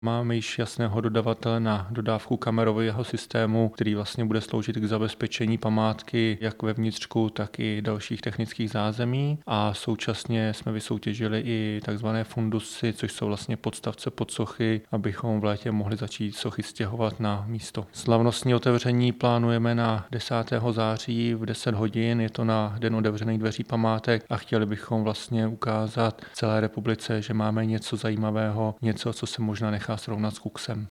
Máme již jasného dodavatele na dodávku kamerového systému, který vlastně bude sloužit k zabezpečení památky jak ve vnitřku, tak i dalších technických zázemí. A současně jsme vysoutěžili i takzvané fundusy, což jsou vlastně podstavce pod sochy, abychom v létě mohli začít sochy stěhovat na místo. Slavnostní otevření plánujeme na 10. září v 10 hodin. Je to na den otevřených dveří památek a chtěli bychom vlastně ukázat celé republice, že máme něco zajímavého, něco, co se možná nechá srovnat s Kuksem.